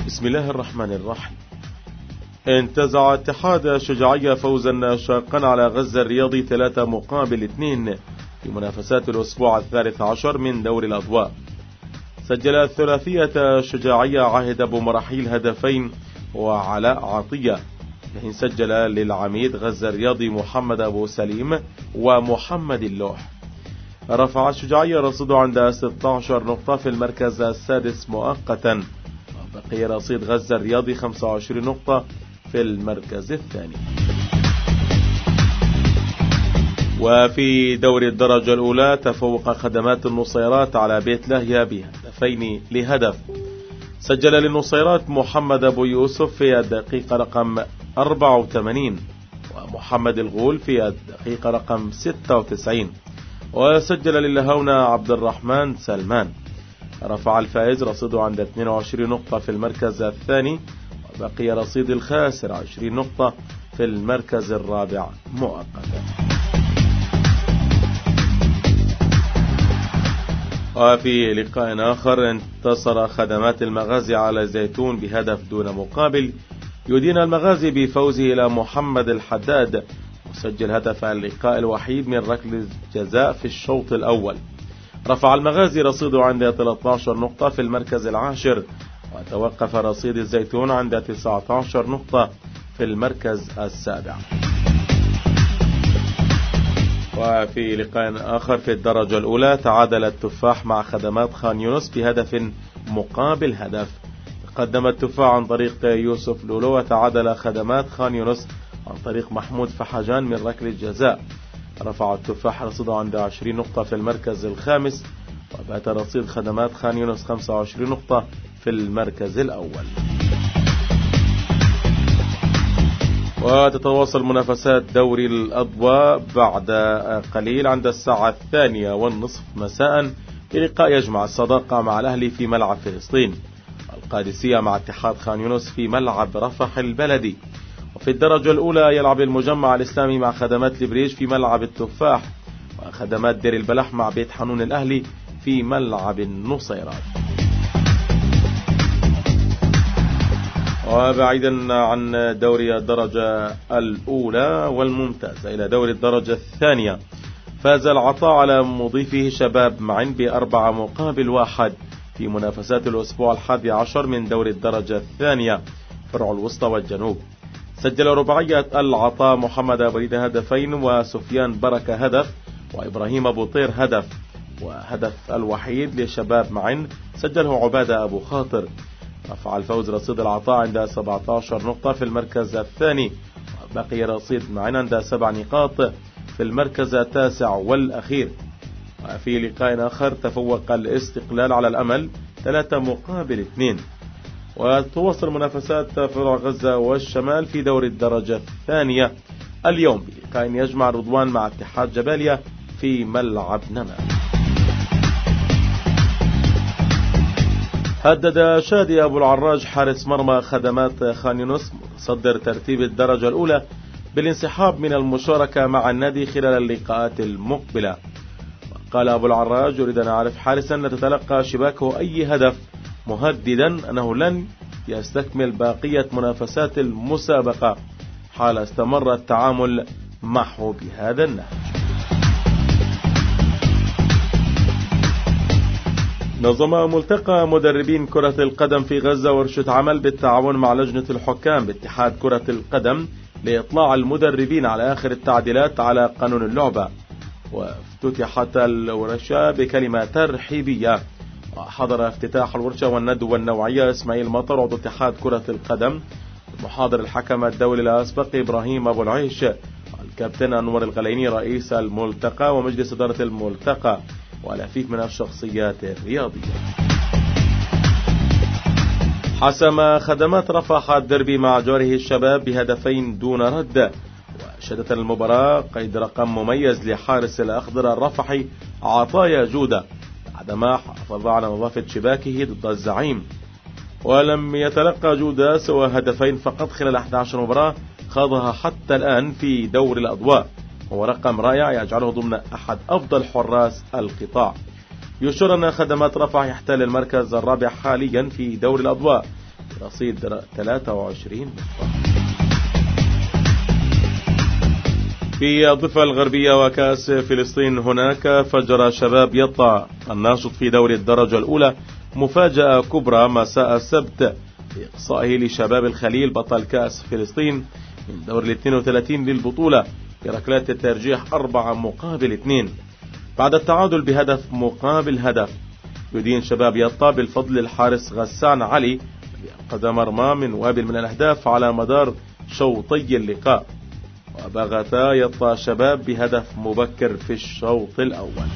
بسم الله الرحمن الرحيم. انتزع اتحاد شجاعية فوزا شاقا على غزة الرياضي 3-2 في منافسات الأسبوع 13 من دوري الأضواء. سجل الثلاثية شجاعية عاهد أبو مراحيل هدفين وعلاء عطية، حين سجل للعميد غزة الرياضي محمد أبو سليم ومحمد اللوح. رفع الشجاعية رصيده عند 16 نقطة في المركز السادس مؤقتا، وبقي رصيد غزة الرياضي 25 نقطة في المركز الثاني. وفي دوري الدرجة الأولى تفوق خدمات النصيرات على بيت لاهيا بهدفين لهدف. سجل للنصيرات محمد أبو يوسف في الدقيقة رقم 84 ومحمد الغول في الدقيقة رقم 96، وسجل للهونة عبد الرحمن سلمان. رفع الفائز رصيده عند 22 نقطة في المركز الثاني، وبقي رصيد الخاسر 20 نقطة في المركز الرابع مؤقتا. وفي لقاء آخر انتصر خدمات المغازي على زيتون بهدف دون مقابل، يدين المغازي بفوزه إلى محمد الحداد، وسجل هدف اللقاء الوحيد من ركلة جزاء في الشوط الأول. رفع المغازي رصيده عند 13 نقطة في المركز العاشر، وتوقف رصيد الزيتون عند 19 نقطة في المركز السابع. وفي لقاء آخر في الدرجة الأولى تعادل التفاح مع خدمات خان يونس بهدف مقابل هدف. تقدم التفاح عن طريق يوسف لولو، وتعادل خدمات خان يونس عن طريق محمود فحجان من ركلة جزاء. رفع التفاح رصيده عند 20 نقطة في المركز الخامس، وبات رصيد خدمات خان يونس 25 نقطة في المركز الأول. وتتواصل منافسات دوري الأضواء بعد قليل عند الساعة 2:30 مساء بلقاء يجمع الصداقة مع الأهلي في ملعب فلسطين، القادسية مع اتحاد خان يونس في ملعب رفح البلدي. وفي الدرجة الأولى يلعب المجمع الإسلامي مع خدمات البريج في ملعب التفاح، وخدمات دير البلح مع بيت حنون الأهلي في ملعب النصيرات. وبعيدا عن دوري الدرجة الأولى والممتازة إلى دوري الدرجة الثانية، فاز العطاء على مضيفه شباب معن ب4-1 في منافسات الأسبوع 11 من دوري الدرجة الثانية فرع الوسطى والجنوب. سجل رباعية العطاء محمد أبو ريدة هدفين، وسفيان بركة هدف، وإبراهيم أبو طير هدف، وهدف الوحيد لشباب معن سجله عبادة أبو خاطر. رفع الفوز رصيد العطاء عند 17 نقطة في المركز الثاني، وبقي رصيد معن عند 7 نقاط في المركز التاسع والأخير. وفي لقاء آخر تفوق الاستقلال على الأمل 3-2. وتواصل منافسات فرع غزة والشمال في دوري الدرجة الثانية اليوم بلقاء يجمع رضوان مع اتحاد جباليا في ملعب نماذج. هدد شادي أبو العراج حارس مرمى خدمات خان يونس متصدر ترتيب الدرجة الأولى بالانسحاب من المشاركة مع النادي خلال اللقاءات المقبلة. قال أبو العراج: أريد أن أعرف حارسا تتلقى شباكه أي هدف، مهددا أنه لن يستكمل بقية منافسات المسابقة حال استمر التعامل معه بهذا النهج. نظم ملتقى مدربين كرة القدم في غزة ورشة عمل بالتعاون مع لجنة الحكام باتحاد كرة القدم لإطلاع المدربين على آخر التعديلات على قانون اللعبة. وافتتحت الورشة بكلمة ترحيبية، وحضر افتتاح الورشة والندوة النوعية إسماعيل مطر عضو اتحاد كرة القدم، المحاضر الحكم الدولي الأسبق إبراهيم أبو العيش، الكابتن أنور الغليني رئيس الملتقى ومجلس إدارة الملتقى، والعديد من الشخصيات الرياضية. حسم خدمات رفح الدربي مع جاره الشباب بهدفين دون رد، وشهدت المباراة قيد رقم مميز لحارس الأخضر الرفحي عطايا جودة بعدما حافظ على نظافة شباكه ضد الزعيم. ولم يتلقى جودة سوى هدفين فقط خلال 11 مباراة خاضها حتى الآن في دور الأضواء، هو رقم رائع يجعله ضمن أحد أفضل حراس القطاع. يشير أن خدمات رفح يحتل المركز الرابع حاليا في دور الأضواء رصيد 23 نقطة. في الضفة الغربية وكأس فلسطين، هناك فجر شباب يطا الناشط في دوري الدرجة الأولى مفاجأة كبرى مساء السبت بإقصائه لشباب الخليل بطل كأس فلسطين من دور 32 للبطولة بركلات الترجيح 4-2 بعد التعادل بهدف مقابل هدف. يدين شباب يطا بالفضل الحارس غسان علي بأنقذ مرمى من وابل من الأهداف على مدار شوطي اللقاء، وبغتا يطا شباب بهدف مبكر في الشوط الأول.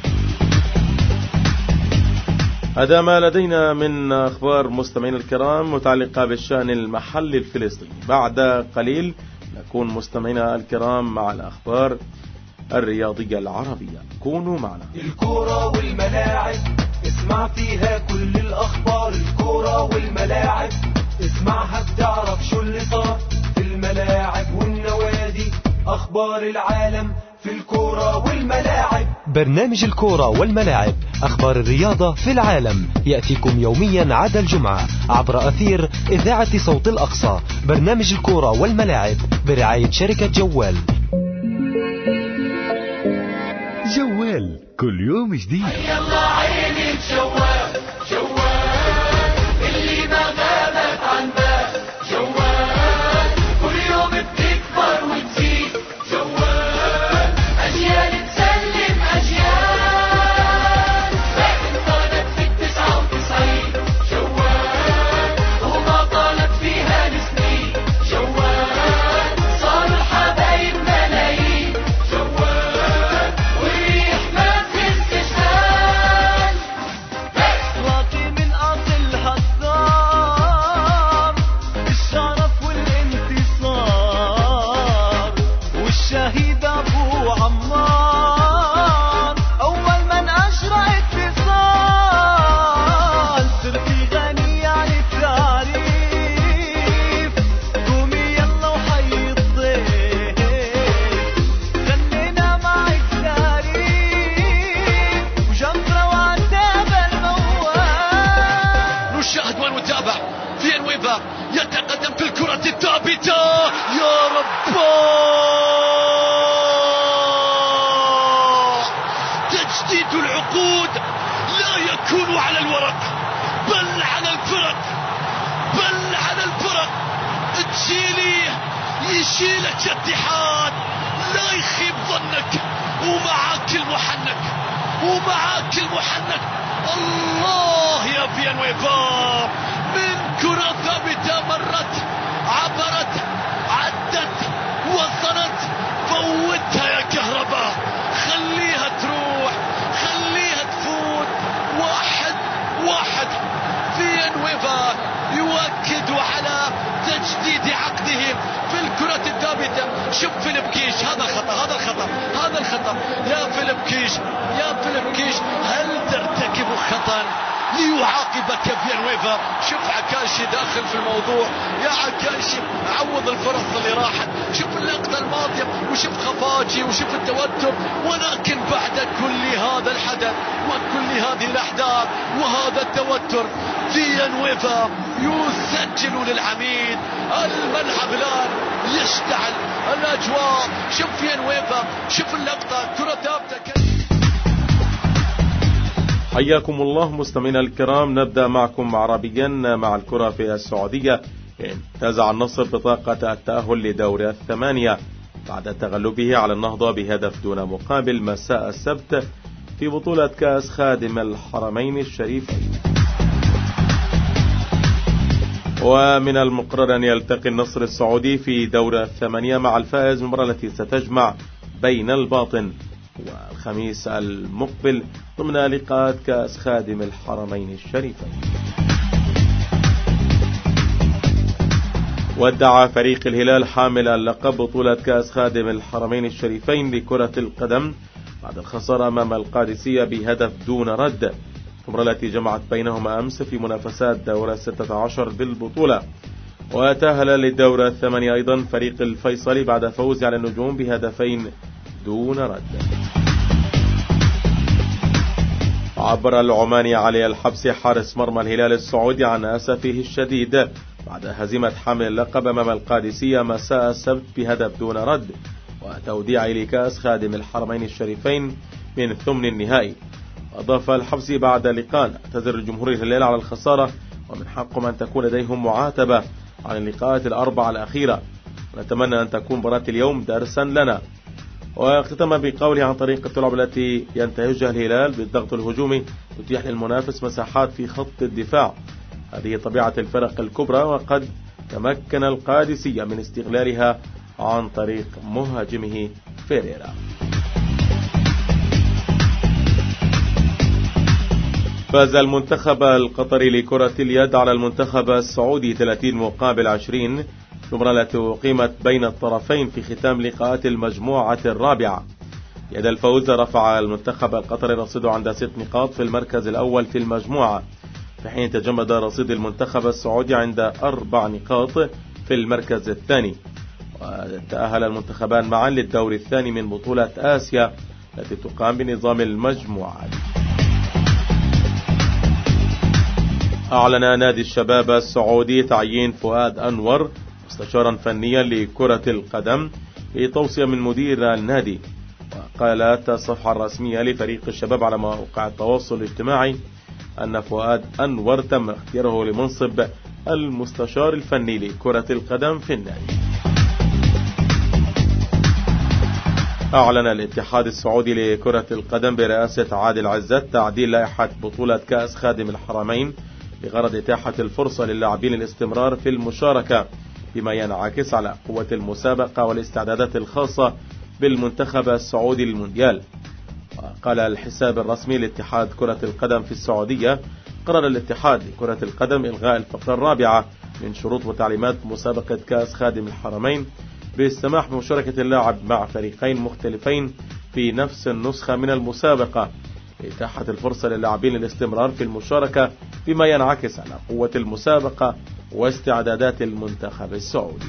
هذا ما لدينا من أخبار مستمعين الكرام متعلقة بالشأن المحلي الفلسطيني. بعد قليل نكون مستمعينا الكرام مع الأخبار الرياضية العربية. كونوا معنا. الكرة والملاعب اسمع فيها كل الأخبار. الكرة والملاعب اسمعها بتعرف شو اللي صار في الملاعب والنوادي. أخبار العالم في الكرة والملاعب. برنامج الكرة والملاعب، أخبار الرياضة في العالم، يأتيكم يوميا عدا الجمعة عبر أثير إذاعة صوت الأقصى. برنامج الكرة والملاعب برعاية شركة جوال. جوال كل يوم جديد. يلا عيني جوال جوال اللي ما غابت عن بال. جوال كل يوم بتكبر وتزيد. جوال أجيال تسلم أجيال. انطلقت في 99 جوال وما طالت فيها السنين. جوال صار الحبايب ملايين. جوال والريح ما بتنسجال. واطي من أصلها الثار بالشرف والانتصار. والشهيد أبو عمار أول من أجرى اتصال. صرتي غنية عن التعريف. قومي يلا وحي الضيف. خلينا معك تاريخ وجمرة وعتاب الموال. نشاهد ونتابع فينويفا يتقدم في الكرة الثابتة. يا رب، تجديد العقود لا يكون على الورق بل على الفرق. تشيلي يشيلك اتحاد، لا يخيب ظنك. ومعاك المحنك الله يا فينويفا. من كرة ثابتة مرت عبرت عدت وصلت. فوتها يا كهرباء، خليها تروح خليها تفوت. 1-1. فينويفا يؤكد على تجديد عقده في الكرة الثابتة. شوف فيليب كيش، هذا الخطأ يا فيليب كيش هل ترتكب خطأ ليعاقبك فينويفا؟ شوف عكاشي داخل في الموضوع. يا عكاشي عوض الفرص اللي راحت. شوف اللقطة الماضية وشوف خفاجي وشوف التوتر. ولكن بعد كل هذا الحدث وكل هذه الأحداث وهذا التوتر فينويفا يسجل للعميد. الملعب الآن يشتعل الأجواء. شوف فينويفا، شوف اللقطة، كرة ثابتة. حياكم الله مستمعينا الكرام. نبدأ معكم عربيا مع الكرة في السعودية. انتزع النصر بطاقة التأهل لدور الثمانية بعد تغلبه على النهضة بهدف دون مقابل مساء السبت في بطولة كأس خادم الحرمين الشريفين. ومن المقرر أن يلتقي النصر السعودي في دور الثمانية مع الفائز من المباراة التي ستجمع بين الباطن والخميس المقبل ضمن لقاءات كأس خادم الحرمين الشريفين. وادعى فريق الهلال حامل اللقب بطولة كأس خادم الحرمين الشريفين لكرة القدم بعد الخسارة أمام القادسية بهدف دون رد، المباراة التي جمعت بينهما أمس في منافسات دورة 16 بالبطولة. وتأهل للدورة الثمانية أيضا فريق الفيصلي بعد فوز على النجوم بهدفين دون رد. عبر العماني علي الحبسي حارس مرمى الهلال السعودي عن أسفه الشديد بعد هزيمة حامل اللقب أمام القادسية مساء السبت بهدف دون رد وتوديع لكأس خادم الحرمين الشريفين من ثمن النهائي. أضاف الحبسي بعد لقاء: اعتذر جمهور الهلال على الخسارة ومن حقهم أن تكون لديهم معاتبة عن اللقاءات الأربعة الأخيرة، ونتمنى أن تكون مباراة اليوم درسا لنا. واختتم بقوله عن طريقة اللعب التي ينتهجها الهلال بالضغط الهجومي تتيح للمنافس مساحات في خط الدفاع، هذه طبيعة الفرق الكبرى وقد تمكن القادسية من استغلالها عن طريق مهاجمه فيريرا. فاز المنتخب القطري لكرة اليد على المنتخب السعودي 30-20 في مباراة أقيمت بين الطرفين في ختام لقاءات المجموعة الرابعة. يد الفوز رفع المنتخب القطري رصيده عند 6 نقاط في المركز الأول في المجموعة، في حين تجمد رصيد المنتخب السعودي عند 4 نقاط في المركز الثاني. وتأهل المنتخبان معا للدور الثاني من بطولة آسيا التي تقام بنظام المجموعات. أعلن نادي الشباب السعودي تعيين فؤاد أنور مستشارا فنيا لكرة القدم بتوصية من مدير النادي. وقالت الصفحة الرسمية لفريق الشباب على مواقع التواصل الاجتماعي أن فؤاد أنور تم اختياره لمنصب المستشار الفني لكرة القدم في النادي. أعلن الاتحاد السعودي لكرة القدم برئاسة عادل عزت تعديل لائحة بطولة كأس خادم الحرمين بغرض إتاحة الفرصة للاعبين الاستمرار في المشاركة، بما ينعكس على قوة المسابقة والاستعدادات الخاصة بالمنتخب السعودي للمونديال. وقال الحساب الرسمي لاتحاد كرة القدم في السعودية: قرر الاتحاد لكرة القدم إلغاء الفقرة الرابعة من شروط وتعليمات مسابقة كأس خادم الحرمين بالسماح بمشاركة اللاعب مع فريقين مختلفين في نفس النسخة من المسابقة لإتاحة الفرصة للاعبين للاستمرار في المشاركة، بما ينعكس على قوة المسابقة واستعدادات المنتخب السعودي.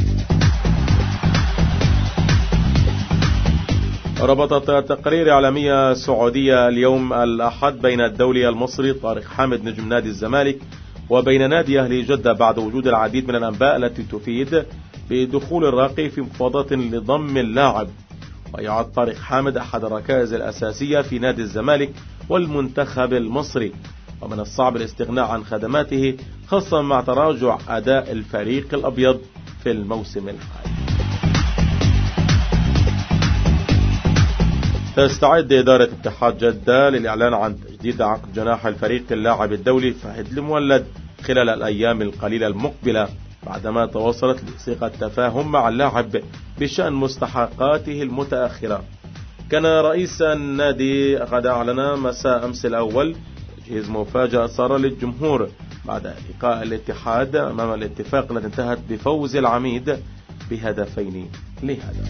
ربطت تقارير إعلامية سعودية اليوم الأحد بين الدولي المصري طارق حامد نجم نادي الزمالك وبين نادي أهلي جدة بعد وجود العديد من الأنباء التي تفيد بدخول الراقي في مفاوضات لضم اللاعب. ويعد طارق حامد أحد الركائز الأساسية في نادي الزمالك والمنتخب المصري، ومن الصعب الاستغناء عن خدماته خاصة مع تراجع أداء الفريق الأبيض في الموسم الحالي. تستعد إدارة اتحاد جدة للإعلان عن تجديد عقد جناح الفريق اللاعب الدولي فهد المولد خلال الأيام القليلة المقبلة، بعدما توصلت لصيغة تفاهم مع اللاعب بشأن مستحقاته المتأخرة. كان رئيس النادي قد أعلن مساء أمس الأول تجهيز مفاجأة صار للجمهور بعد لقاء الاتحاد أمام الاتفاق التي انتهت بفوز العميد بهدفين لهدف.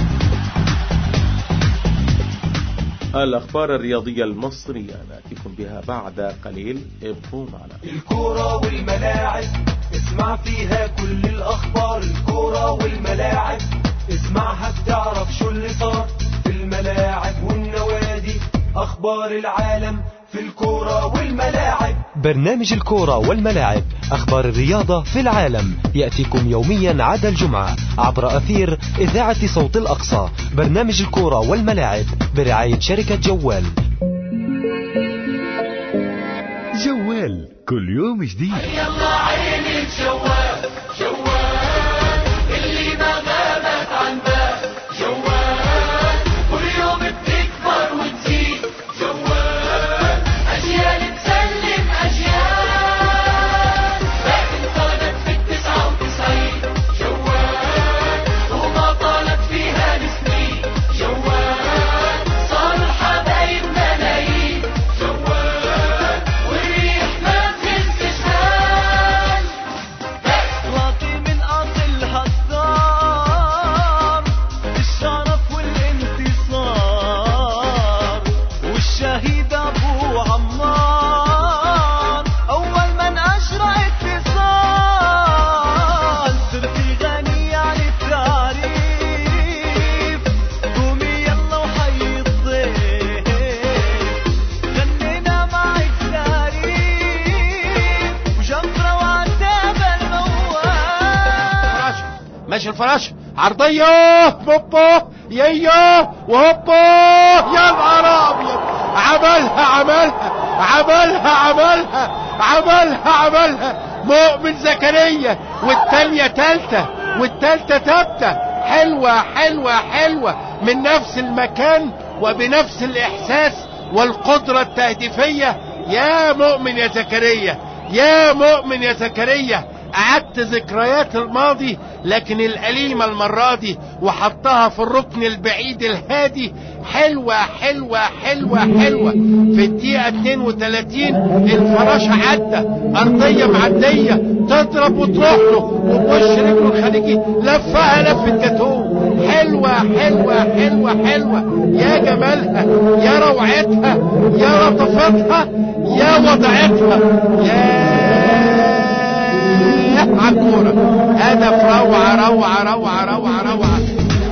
الأخبار الرياضية المصرية نأتيكم بها بعد قليل، ابقوا معنا. الكرة والملاعب اسمع فيها كل الأخبار، الكرة والملاعب اسمعها بتعرف شو اللي صار في الملاعب والنوادي، أخبار العالم في الكرة والملاعب. برنامج الكرة والملاعب، أخبار الرياضة في العالم، يأتيكم يوميا عدا الجمعة عبر أثير إذاعة صوت الأقصى. برنامج الكرة والملاعب برعاية شركة جوال. جوال كل يوم جديد. يلا عيني جوال جوال اللي ما غابت عن بال، جوال كل يوم بتكبر وتزيد، جوال أجيال تسلم أجيال، لكن طالت في 99 جوال وما طالت فيها السنين، جوال صار الحبايب ملايين، جوال والريح ما بتنسى شهاد. ماشي الفراشة عرضية هوبا يا وهوبا يا نهار ابيض. عملها مؤمن زكريا، والتانية تالتة والتالتة تابتة. حلوة من نفس المكان وبنفس الاحساس والقدرة التهديفية. يا مؤمن يا زكريا قعدت ذكريات الماضي لكن الأليمة المرة دي وحطها في الركن البعيد الهادي. حلوة في الدقيقة 32 الفراشة عدى أرضية معدية تضرب وتروح له وبوش رجله الخارجي لفها لفة جاتوه. حلوة يا جمالها يا روعتها يا لطفتها يا وضعتها يا عالكورة. هدف روعة.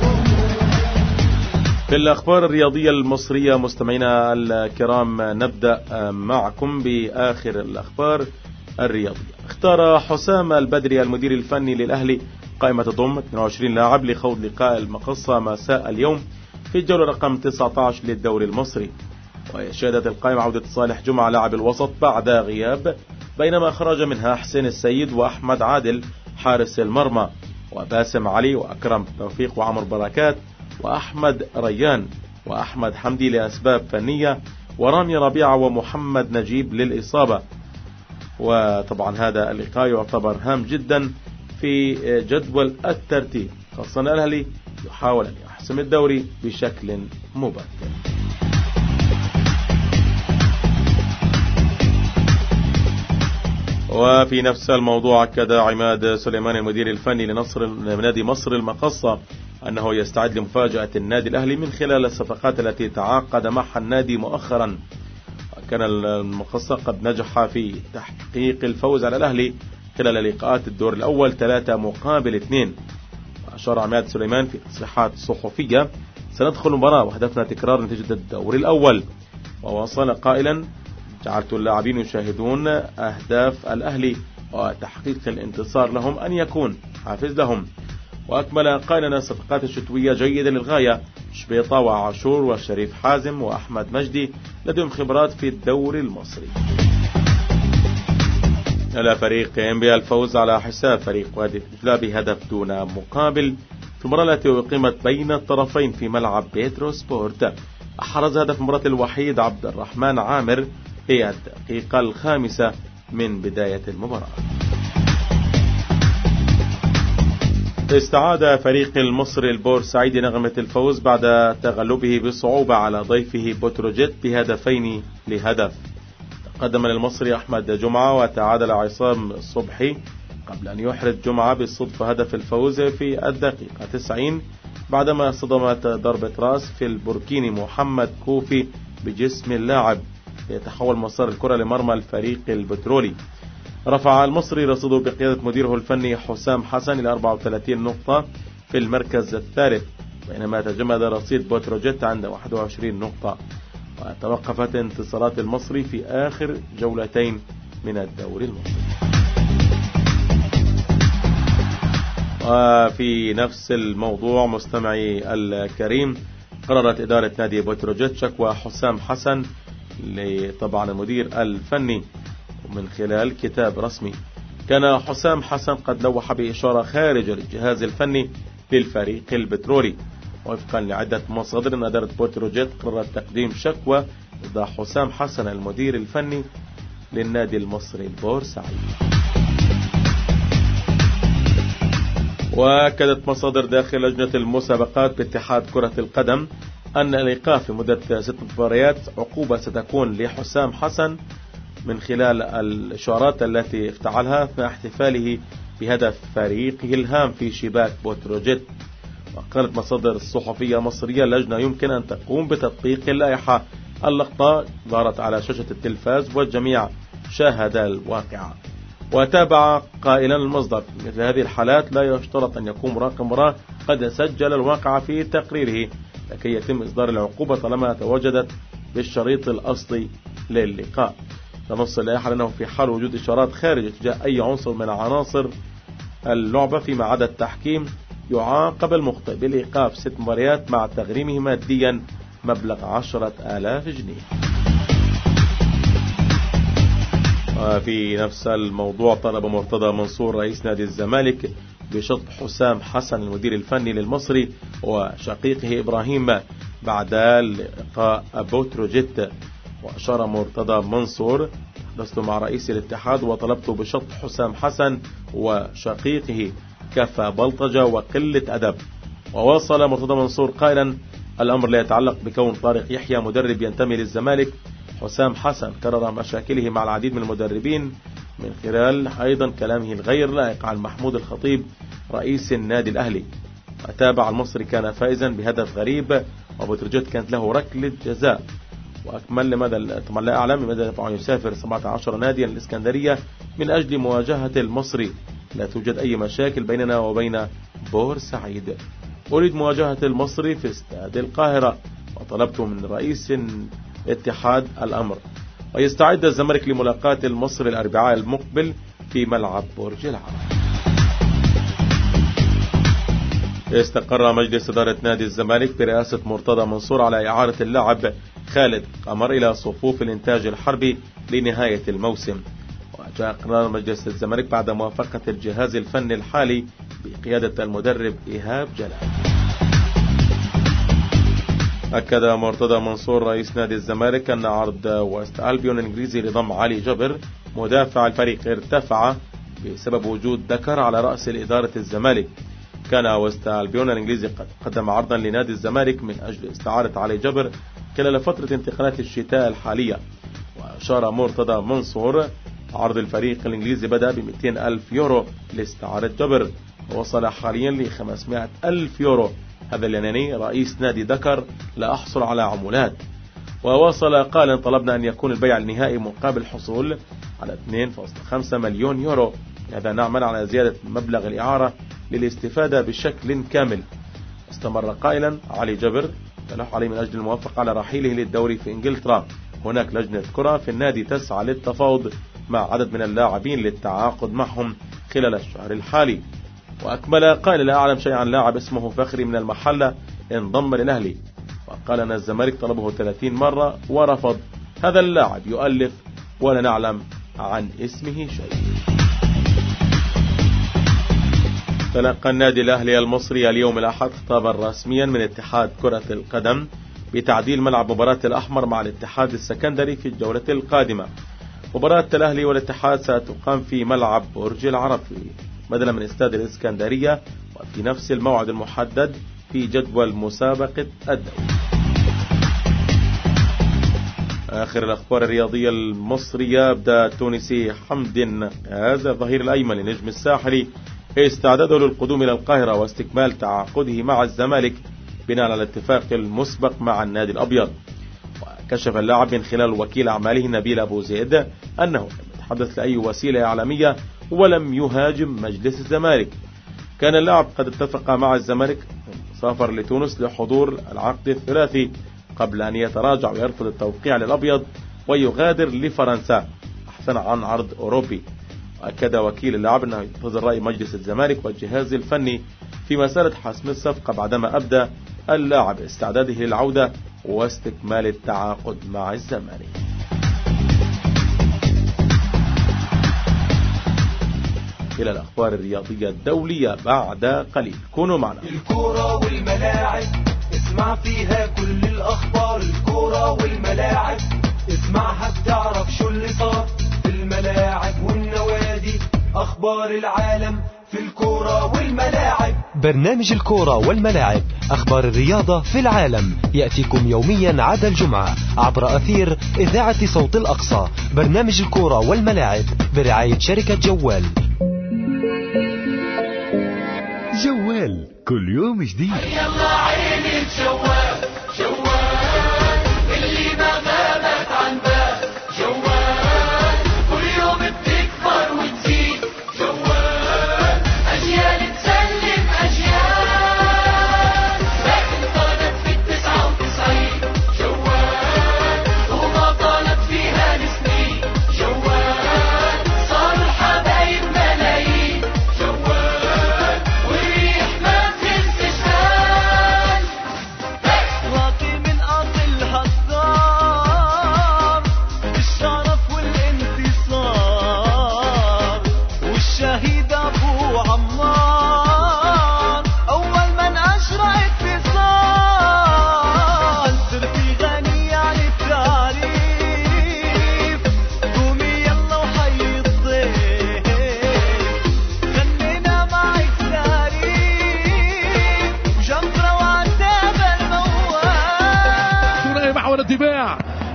في الأخبار الرياضية المصرية مستمعينا الكرام نبدأ معكم بآخر الأخبار الرياضية. اختار حسام البدري المدير الفني للأهلي قائمة تضم 22 لاعب لخوض لقاء المقصة مساء اليوم في الجولة رقم 19 للدوري المصري. وشهدت القائمة عودة صالح جمعة لاعب الوسط بعد غياب، بينما خرج منها حسين السيد وأحمد عادل حارس المرمى، وباسم علي وأكرم توفيق وعمر بركات وأحمد ريان وأحمد حمدي لأسباب فنية، ورامي ربيعة ومحمد نجيب للإصابة. وطبعا هذا اللقاء يعتبر هام جدا في جدول الترتيب، خاصة الأهلي يحاول أن يحسم الدوري بشكل مبكر. وفي نفس الموضوع أكد عماد سليمان المدير الفني لنادي مصر المقصة أنه يستعد لمفاجأة النادي الأهلي من خلال الصفقات التي تعاقد معها النادي مؤخرا. وكان المقصة قد نجح في تحقيق الفوز على الأهلي خلال لقاءات الدور الأول 3-2. وأشار عماد سليمان في تصريحات صحفية: سندخل المباراة وهدفنا تكرار نتيجة الدور الأول. وواصل قائلا: جعلت اللاعبين يشاهدون أهداف الأهلي وتحقيق الانتصار لهم أن يكون حافز لهم. وأكمل قائلا: الصفقات الشتوية جيدة للغاية، شبيطة وعاشور وشريف حازم وأحمد مجدي لديهم خبرات في الدوري المصري. على فريق إنبيا الفوز على حساب فريق وادي دجلة بهدف دون مقابل في المباراة التي أقيمت بين الطرفين في ملعب بيترو سبورت. أحرز هدف المباراة الوحيد عبد الرحمن عامر في الدقيقة 5 من بداية المباراة. استعاد فريق المصري البورسعيدي نغمة الفوز بعد تغلبه بصعوبة على ضيفه بتروجيت ب2-0. تقدم للمصري أحمد جمعة وتعادل عصام الصبحي قبل أن يحرز جمعة بالصدفة هدف الفوز في الدقيقة 90 بعدما صدمت ضربة راس في البوركيني محمد كوفي بجسم اللاعب يتحول مسار الكرة لمرمى الفريق البترولي. رفع المصري رصيده بقيادة مديره الفني حسام حسن إلى 34 نقطة في المركز الثالث، بينما تجمد رصيد بتروجيت عند 21 نقطة. وتوقفت انتصارات المصري في آخر جولتين من الدوري المصري. وفي نفس الموضوع مستمعي الكريم، قررت إدارة نادي بتروجيت شكوى حسام حسن طبعا المدير الفني من خلال كتاب رسمي. كان حسام حسن قد لوح بإشارة خارجة للجهاز الفني للفريق البترولي. وفقا لعدة مصادر أن إدارة بتروجيت قررت تقديم شكوى ضد حسام حسن المدير الفني للنادي المصري البورسعيدي. وأكدت مصادر داخل لجنة المسابقات باتحاد كرة القدم أن الإيقاف لمدة 6 مباريات عقوبة ستكون لحسام حسن من خلال الإشارات التي افتعلها أثناء احتفاله بهدف فريقه الهام في شباك بتروجيت. وقالت مصادر صحفية مصرية: اللجنة يمكن أن تقوم بتطبيق اللائحة. اللقطة ظهرت على شاشة التلفاز والجميع شاهد الواقعة. وتابع قائلا المصدر: مثل هذه الحالات لا يشترط أن يكون مراقب مباراة قد سجل الواقعة في تقريره لكي يتم إصدار العقوبة طالما تواجدت بالشريط الأصلي للقاء. تنص اللائحة أنه في حال وجود إشارات خارجة تجاه أي عنصر من عناصر اللعبة فيما عدا التحكيم يعاقب المخطئ بالإيقاف 6 مباريات مع تغريمه ماديا مبلغ 10,000 جنيه. وفي نفس الموضوع طلب مرتضى منصور رئيس نادي الزمالك بشطب حسام حسن المدير الفني للمصري وشقيقه إبراهيم بعد لقاء بوتروجيت. وأشار مرتضى منصور: تحدثت مع رئيس الاتحاد وطلبت بشطب حسام حسن وشقيقه، كفى بلطجة وقلة أدب. وواصل مرتضى منصور قائلا: الأمر لا يتعلق بكون طارق يحيى مدرب ينتمي للزمالك. حسام حسن كرر مشاكله مع العديد من المدربين من خلال أيضا كلامه الغير لائق عن محمود الخطيب رئيس النادي الأهلي. وتابع: المصري كان فائزا بهدف غريب وبتروجيت كانت له ركلة جزاء. وأكمل لماذا طبعا لا أعلم لماذا يدفع أن يسافر 17 ناديا للإسكندرية من أجل مواجهة المصري. لا توجد أي مشاكل بيننا وبين بورسعيد. أريد مواجهة المصري في استاد القاهرة وطلبت من رئيس الاتحاد الأمر. ويستعد الزمالك لملاقاة المصري الأربعاء المقبل في ملعب برج العرب. استقر مجلس إدارة نادي الزمالك برئاسة مرتضى منصور على إعارة اللاعب خالد قمر إلى صفوف الإنتاج الحربي لنهاية الموسم. وجاء قرار مجلس الزمالك بعد موافقة الجهاز الفني الحالي بقيادة المدرب إيهاب جلال. أكد مرتضى منصور رئيس نادي الزمالك أن عرض وست ألبيون الإنجليزي لضم علي جبر مدافع الفريق ارتفع بسبب وجود دكر على رأس إدارة الزمالك. كان وست ألبيون الإنجليزي قد قدم عرضا لنادي الزمالك من أجل استعارة علي جبر خلال فترة انتقالات الشتاء الحالية. وأشار مرتضى منصور: عرض الفريق الإنجليزي بدأ ب200 ألف يورو لاستعارة جبر ووصل حاليا ل500 ألف يورو. هذا اليوناني رئيس نادي دكر لا أحصل على عمولات. وواصل قائلا: طلبنا أن يكون البيع النهائي مقابل الحصول على 2.5 مليون يورو. هذا نعمل على زيادة مبلغ الإعارة للاستفادة بشكل كامل. استمر قائلا: علي جبر تلح عليه من أجل الموافقة على رحيله للدوري في إنجلترا. هناك لجنة كرة في النادي تسعى للتفاوض مع عدد من اللاعبين للتعاقد معهم خلال الشهر الحالي. وأكمل قائل: لا أعلم شيئا عن لاعب اسمه فخري من المحلة انضم للأهلي. وقال أن الزمالك طلبه 30 مرة ورفض. هذا اللاعب يؤلف ولا نعلم عن اسمه شيء. تلقى النادي الأهلي المصري اليوم الأحد خطابا رسميا من اتحاد كرة القدم بتعديل ملعب مباراة الأحمر مع الاتحاد السكندري في الجولة القادمة. مباراة الأهلي والاتحاد ستقام في ملعب برج العرب بدلا من استاد الإسكندرية وفي نفس الموعد المحدد في جدول مسابقة الدوري. آخر الأخبار الرياضية المصرية: أبدأ التونسي حمد هذا الظهير الأيمن لنجم الساحلي استعداده للقدوم إلى القاهرة واستكمال تعاقده مع الزمالك بناء على الاتفاق المسبق مع النادي الأبيض. وكشف اللاعب من خلال وكيل أعماله نبيل أبو زيد أنه لم يتحدث لأي وسيلة إعلامية ولم يهاجم مجلس الزمالك. كان اللاعب قد اتفق مع الزمالك سافر لتونس لحضور العقد الثلاثي قبل أن يتراجع ويرفض التوقيع للأبيض ويغادر لفرنسا بحثا عن عرض أوروبي. وأكد وكيل اللاعب أنه ينتظر رأي مجلس الزمالك والجهاز الفني في مسألة حسم الصفقة بعدما أبدأ اللاعب استعداده للعودة واستكمال التعاقد مع الزمالك. إلى الأخبار الرياضية الدولية بعد قليل. كونوا معنا. الكورة والملاعب اسمع فيها كل الأخبار. الكورة والملاعب اسمعها بتعرف شو اللي صار في الملاعب والنوادي. أخبار العالم في الكورة والملاعب. برنامج الكورة والملاعب، أخبار الرياضة في العالم، يأتيكم يوميا عدا الجمعة عبر أثير إذاعة صوت الأقصى. برنامج الكورة والملاعب برعاية شركة جوال. جوال كل يوم جديد. يلا عيني جوال جوال اللي ما غابت عن بال. جوال كل يوم بتكبر وتزيد. جوال أجيال تسلم أجيال. لكن طالت في 99 جوال وما طالت فيها السنين. جوال صاروا الحبايب ملايين. جوال والريح ما في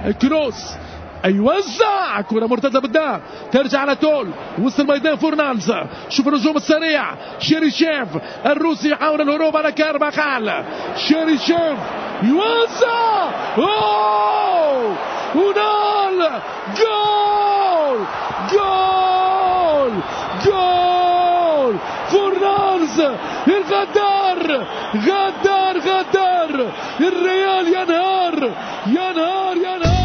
كروس يوزع كرة مرتدة بالدار ترجع على طول وسط الميدان فورنالز. شوف الهجوم السريع شيريشيف الروسي يحاول الهروب على كارباخال. شيريشيف يوزع ونال جول جول جول فورنالز الغدار غدار غدار الريال ينهار ينهار ينهار.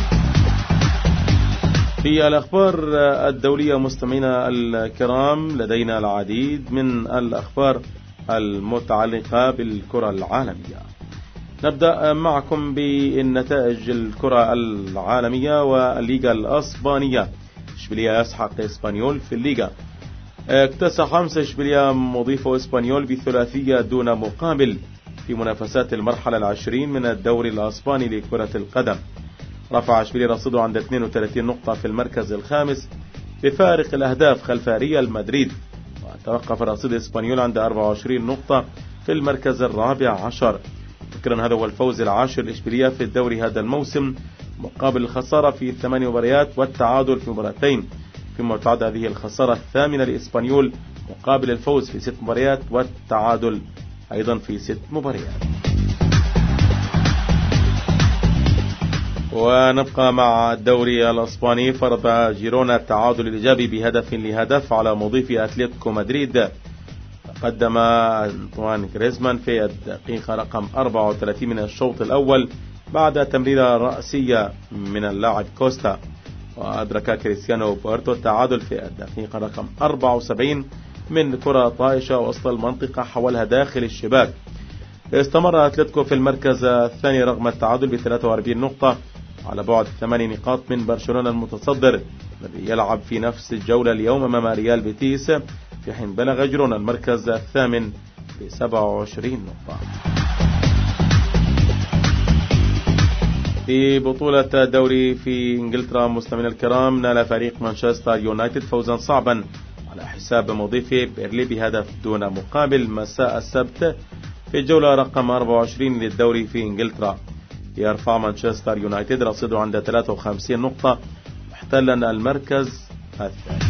في الأخبار الدولية مستمعينا الكرام لدينا العديد من الأخبار المتعلقة بالكرة العالمية. نبدأ معكم بالنتائج الكرة العالمية والليغا الأسبانية. إشبيلية يسحق إسبانيول في الليغا. اكتسح أمس إشبيلية مضيف إسبانيول بثلاثية دون مقابل في منافسات المرحلة 20 من الدوري الأسباني لكرة القدم. رفع إشبيلية رصيده عند 32 نقطة في المركز الخامس بفارق الأهداف خلف ريال مدريد، وتوقف رصيد إسبانيول عند 24 نقطة في المركز الرابع عشر. فكرا هذا هو الفوز العاشر لإشبيلية في الدوري هذا الموسم مقابل الخسارة في 8 مباريات والتعادل في مباراتين، فيما تعد هذه الخسارة الثامنة لإسبانيول مقابل الفوز في 6 مباريات والتعادل أيضا في 6 مباريات. ونبقى مع الدوري الأسباني. فرض جيرونا التعادل الإيجابي بهدف لهدف على مضيف أتلتيكو مدريد. قدم أنطوان غريزمان في الدقيقة رقم 34 من الشوط الأول بعد تمريرة رأسية من اللاعب كوستا، وأدرك كريستيانو بورتو التعادل في الدقيقة رقم 74 من كرة طائشة وسط المنطقة حولها داخل الشباك. استمر أتلتيكو في المركز الثاني رغم التعادل ب 43 نقطة على بعد 8 نقاط من برشلونة المتصدر الذي يلعب في نفس الجولة اليوم أمام ريال بيتيس، في حين بلغ جيرونا المركز الثامن ب 27 نقطة. في بطولة الدوري في إنجلترا مستمعينا الكرام، نال فريق مانشستر يونايتد فوزا صعبا على حساب مضيفه بيرلي بهدف دون مقابل مساء السبت في الجولة رقم 24 للدوري في إنجلترا. يرفع مانشستر يونايتد رصيده عند 53 نقطة محتلا المركز الثاني.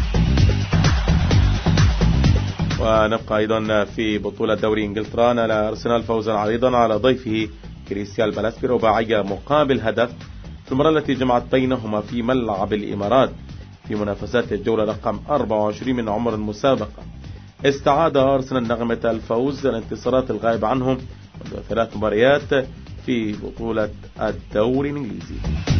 ونبقى أيضا في بطولة دوري إنجلترا، نال أرسنال فوزا عريضا على ضيفه كريستيال بالاس برباعية مقابل هدف في المباراة التي جمعت بينهما في ملعب الإمارات في منافسات الجولة رقم 24 من عمر المسابقة. استعاد أرسنال نغمة الفوز الانتصارات الغائبة عنهم منذ 3 مباريات في بطولة الدوري الإنجليزي.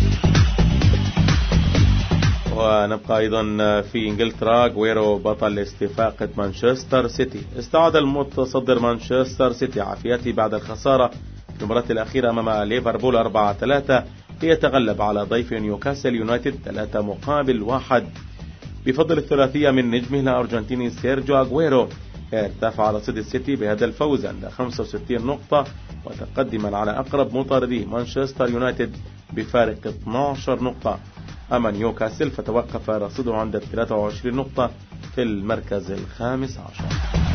ونبقى أيضا في إنجلترا، غويرو بطل استفاقة مانشستر سيتي. استعاد المتصدر مانشستر سيتي عافيته بعد الخسارة في المباراة الأخيرة أمام ليفربول 4-3 ليتغلب على ضيف نيوكاسل يونايتد 3 مقابل 1 بفضل الثلاثية من نجمه الأرجنتيني سيرجيو أغويرو. ارتفع رصيد السيتي بهذا الفوز عند 65 نقطة متقدما على أقرب مطارديه مانشستر يونايتد بفارق 12 نقطة. أما نيوكاسل فتوقف رصيده عند 23 نقطة في المركز الخامس عشر.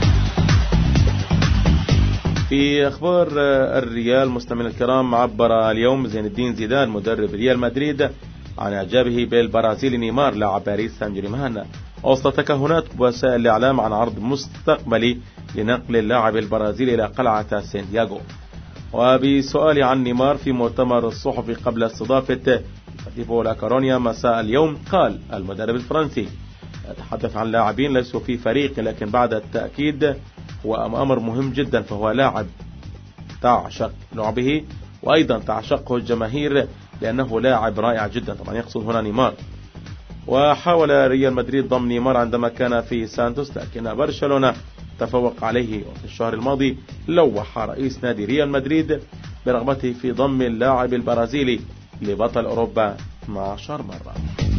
في أخبار الريال مستمعينا الكرام، عبر اليوم زين الدين زيدان مدرب ريال مدريد عن إعجابه بالبرازيلي نيمار لاعب باريس سان جيرمان وسط تكهنات وسائل الإعلام عن عرض مستقبلي لنقل اللاعب البرازيلي إلى قلعة سانتياغو. وبسؤال عن نيمار في مؤتمر الصحفي قبل استضافة فريقه لا كورونيا مساء اليوم، قال المدرب الفرنسي: يتحدث عن لاعبين ليسوا في فريق، لكن بعد التأكيد هو أمر مهم جدا، فهو لاعب تعشق لعبه وأيضا تعشقه الجماهير لأنه لاعب رائع جدا. طبعا يقصد هنا نيمار. وحاول ريال مدريد ضم نيمار عندما كان في سانتوس، لكن برشلونة تفوق عليه. وفي الشهر الماضي لوح رئيس نادي ريال مدريد برغبته في ضم اللاعب البرازيلي لبطل أوروبا 12 مرة.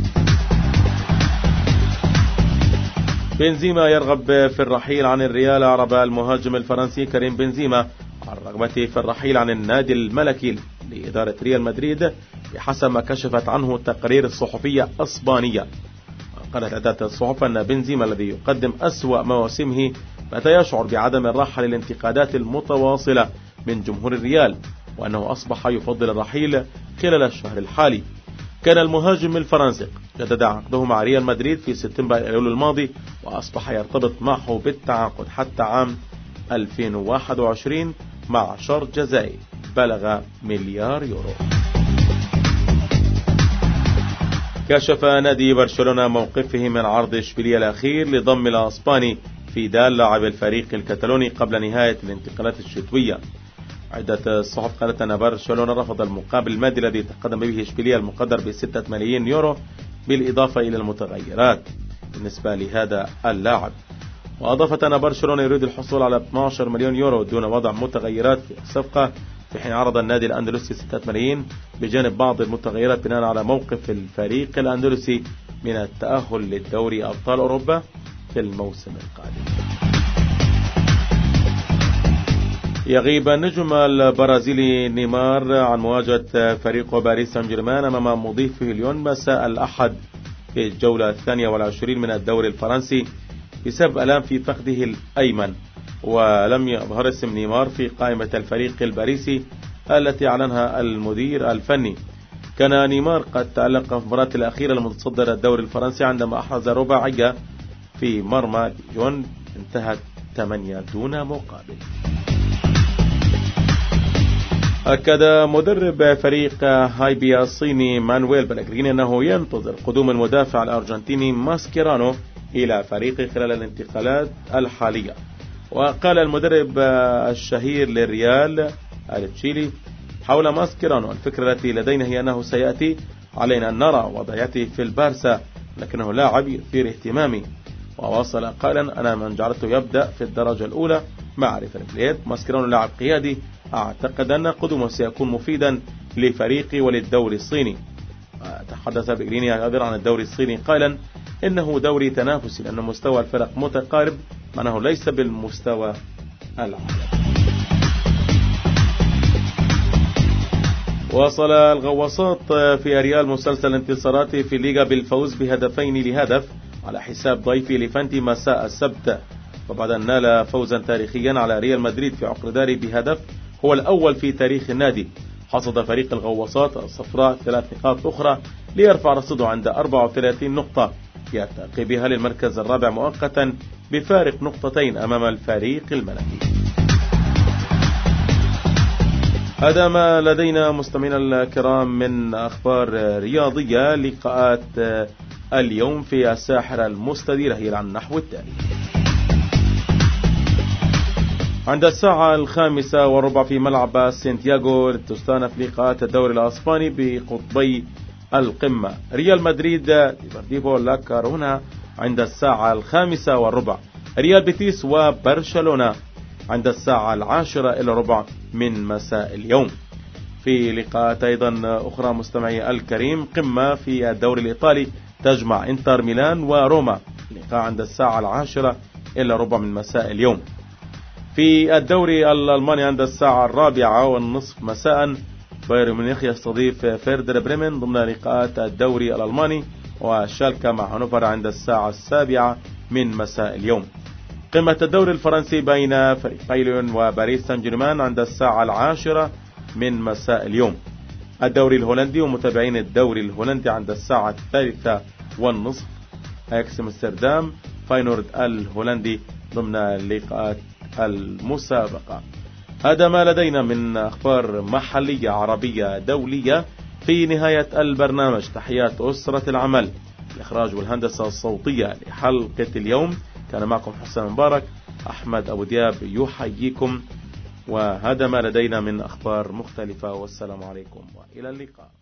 بنزيما يرغب في الرحيل عن الريال. أعرب المهاجم الفرنسي كريم بنزيما عن رغبته في الرحيل عن النادي الملكي لإدارة ريال مدريد بحسب ما كشفت عنه التقارير الصحفية الإسبانية. قالت عدة الصحف أن بنزيما الذي يقدم أسوأ مواسمه بات يشعر بعدم الراحة للانتقادات المتواصلة من جمهور الريال، وأنه أصبح يفضل الرحيل خلال الشهر الحالي. كان المهاجم الفرنسي جدد عقده مع ريال مدريد في سبتمبر أيلول الماضي، وأصبح يرتبط معه بالتعاقد حتى عام 2021 مع شرط جزائي بلغ مليار يورو. كشف نادي برشلونة موقفه من عرض إشبيلية الأخير لضم الأسباني فيدال لاعب الفريق الكتالوني قبل نهاية الانتقالات الشتوية. عدة الصحف قالت أن برشلونة رفض المقابل المادي الذي تقدم به إشبيلية المقدر ب6 ملايين يورو بالإضافة إلى المتغيرات بالنسبة لهذا اللاعب. وأضافت أن برشلونة يريد الحصول على 12 مليون يورو دون وضع متغيرات في الصفقة، في حين عرض النادي الأندلسي 6 ملايين بجانب بعض المتغيرات بناء على موقف الفريق الأندلسي من التأهل للدوري أبطال أوروبا في الموسم القادم. يغيب النجم البرازيلي نيمار عن مواجهة فريق باريس سان جيرمان أمام مضيفه ليون مساء الأحد في الجولة 22 من الدوري الفرنسي بسبب ألام في فخذه الأيمن، ولم يظهر اسم نيمار في قائمة الفريق الباريسي التي أعلنها المدير الفني. كان نيمار قد تألق في المباراة الأخيرة لمتصدر الدوري الفرنسي عندما أحرز رباعية في مرمى ليون انتهت 8 دون مقابل. أكد مدرب فريق هايبيا الصيني مانويل بلغريني أنه ينتظر قدوم المدافع الأرجنتيني ماسكيرانو إلى فريقه خلال الانتقالات الحالية. وقال المدرب الشهير للريال التشيلي حول ماسكيرانو: الفكرة التي لدينا هي أنه سيأتي علينا أن نرى وضعيته في البارسا، لكنه لاعب يثير اهتمامي. وواصل قائلا: أنا من جعلته يبدأ في الدرجة الأولى مع ريفر بليت. ماسكيرانو لاعب قيادي، أعتقد أن قدومه سيكون مفيدا لفريقي وللدوري الصيني. تحدث بلغريني أيضا عن الدوري الصيني قائلا: إنه دوري تنافسي لأن مستوى الفرق متقارب، معناه ليس بالمستوى العالمي. وصل الغواصات في ريال مسلسل انتصاراته في الليغا بالفوز ب2-0 على حساب ضيفي ليفانتي مساء السبت، وبعد أن نال فوزا تاريخيا على ريال مدريد في عقر داري بهدف هو الأول في تاريخ النادي. حصد فريق الغواصات الصفراء 3 نقاط أخرى ليرفع رصيده عند 34 نقطة، يرتقي بها للمركز الرابع مؤقتا بفارق 2 نقطتين أمام الفريق الملكي. هذا ما لدينا مستمعينا الكرام من أخبار رياضية. لقاءات اليوم في الساحرة المستديرة هي على النحو التالي: عند الساعة 5:15 في ملعب سانتياغو تستأنف لقاءات الدوري الأسباني بقطبي القمة. ريال مدريد ديبورتيفو لا كارونا عند الساعة 5:15. ريال بيتيس وبرشلونة عند الساعة 10:15 من مساء اليوم. في لقاءات أيضا أخرى مستمعي الكريم، قمة في الدوري الإيطالي تجمع انتر ميلان وروما، لقاء عند الساعة 10:15 من مساء اليوم. في الدوري الألماني عند الساعة 4:15 مساء بايرن ميونخ يستضيف فيردر بريمن ضمن لقاءات الدوري الألماني، وشالكا مع هانوفر عند الساعة 7 من مساء اليوم. قمة الدوري الفرنسي بين فريقي ليون وباريس سان جيرمان عند الساعة 10 من مساء اليوم. الدوري الهولندي ومتابعين الدوري الهولندي عند الساعة 3:30 اياكس امستردام فاينورد الهولندي ضمن لقاءات المسابقة. هذا ما لدينا من أخبار محلية عربية دولية في نهاية البرنامج. تحيات أسرة العمل، الإخراج والهندسة الصوتية لحلقة اليوم كان معكم حسام مبارك. أحمد أبو دياب يحييكم، وهذا ما لدينا من أخبار مختلفة، والسلام عليكم وإلى اللقاء.